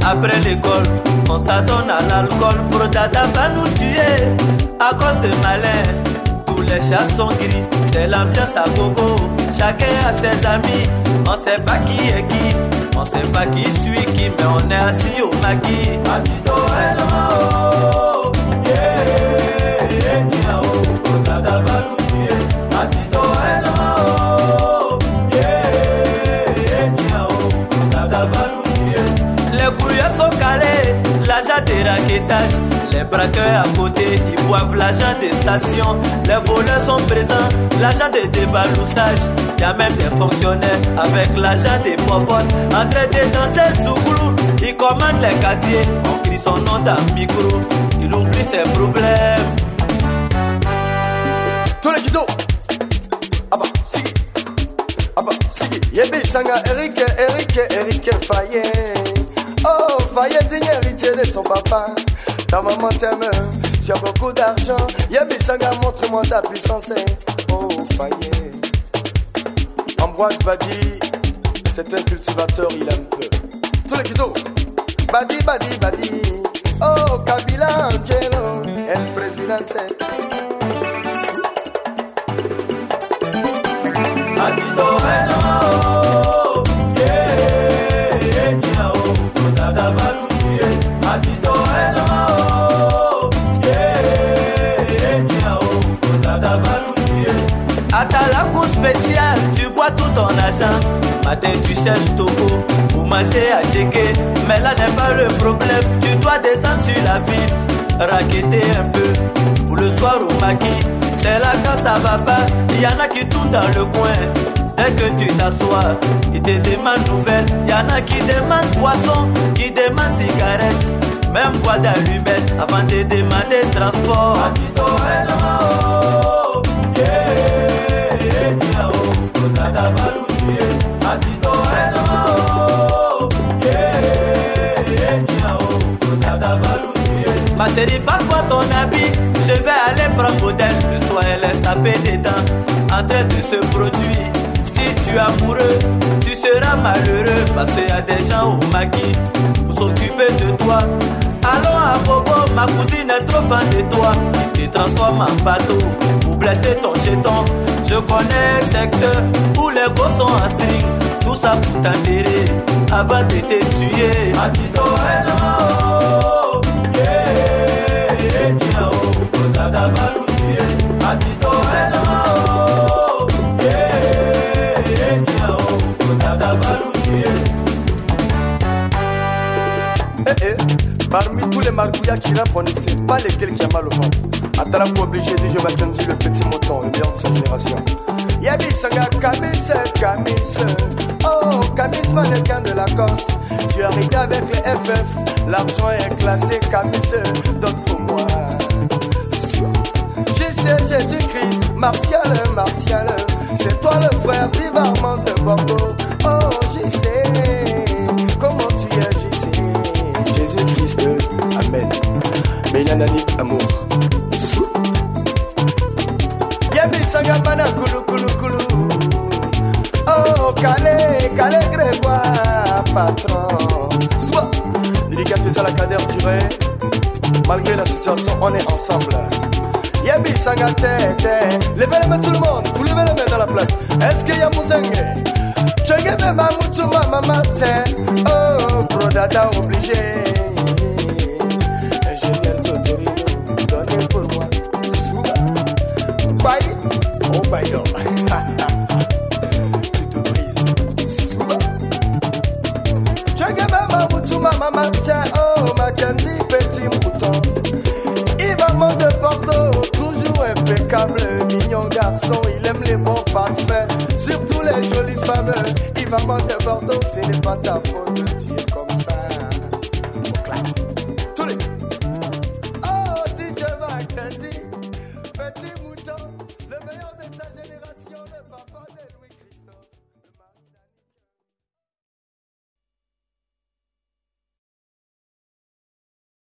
Après l'école, on s'adonne à l'alcool. Pro Dada va nous tuer à cause de malin. Tous les chats sont gris, c'est l'ambiance à gogo. Chacun a ses amis, on sait pas qui est qui. On sait pas qui suit qui, mais on est assis au maquis. Atito Elmao, yeah, niao. Pro Dada va nous tuer. Atito Elmao, yeah, niao. Pro Dada va nous tuer. Les courriers sont calés, l'agent des raquettages. Les braqueurs à côté, ils boivent l'agent des stations. Les voleurs sont présents, l'agent des débaloussages. Y'a même des fonctionnaires avec l'agent des popotes. En train de danser Zouglou, ils commandent les casiers. On crie son nom dans le micro, il oublie ses problèmes. Tous les guidos. Sigi. Yebi Sanga, Eric Faye. Oh, Faye digne héritier de son papa. Ta maman t'aime, tu as beaucoup d'argent. Yebi Sanga, montre-moi ta puissance. Oh, Faye. Ambroise Badi, c'est un cultivateur, il aime peu. Tous les guidos. Badi. Oh, Kabila Angelo, el presidente. Atito Elmao, yeah, niao. Pro Dada va nous tuer. Atito Elmao, yeah, niao. Pro Dada va nous tuer. À ta la cour spéciale, tu bois tout ton argent. Matin tu cherches Togo pour manger à Djeke. Mais là n'est pas le problème, tu dois descendre sur la ville, raqueter un peu pour le soir au maquis. C'est là quand ça va pas, il y en a qui tournent dans le coin. Dès que tu t'assois, ils te demandent nouvelles. Il y en a qui demandent poisson, qui demandent cigarettes, même bois d'allumettes avant de demander transport. Atito Elmao, yeah, niao. Pro Dada va nous tuer. Atito Elmao, yeah, niao. Pro Dada va nous tuer. Ma chérie, passe-moi ton habit, je vais aller prendre modèle. Le soir elle est sapée dedans, en train de se produire. Si tu es amoureux, tu seras malheureux, parce qu'il y a des gens au maquis pour s'occuper de toi. Allons à Bobo, ma cousine est trop fan de toi. Il te transforme en bateau pour blesser ton jeton. Je connais un secteur où les gosses sont en string. Tout ça pour t'enterrer avant de te tuer. Atito Elmao, yeah, niao. Pro Dada va nous tuer. Atito Elmao, yeah, niao. Pro Dada va nous tuer. Parmi tous les margouillas qui rappent, on ne sait pas lesquels qui a mal au ventre. Atalako obligé de jouer Mackenzie, le petit mouton, le meilleur de sa génération. Yabi Sanga, Camis. Oh, Camis, mannequin de la Corse. Tu es arrivé avec les FF, l'argent est classé, Camis, donne pour moi. Jésus-Christ, Martial, c'est toi le frère vivant de Bordeaux. Oh, j'y sais, comment tu es, j'y sais. Jésus-Christ, Amen. Mais il en a dit amour. Yabi Sanga, Mana, Koulou. Oh, Calais, Grégoire, patron. Soit, dédicace spéciale à Kader Duré. Malgré la situation, on est ensemble. Yabi Sanga tête, levez les mains tout le monde, vous levez les mains dans la place. Est-ce qu'il y a Mouzenge? Tchenge ma moutou ma maman oh, Pro Dada obligé. Ingénieur Totorino, donnez pour moi. Souba, bye, oh bye non. Tu te brises. Souba. Tchenge ma moutou ma maman oh, Mackenzie petit mouton. Maman de Porto, toujours impeccable, mignon garçon, il aime les bons parfums, surtout les jolies femmes. Il va de Bordeaux, ce n'est pas ta faute, tu es comme ça. Tous les. Oh, DJ Mackenzie, petit mouton, le meilleur de sa génération, le papa.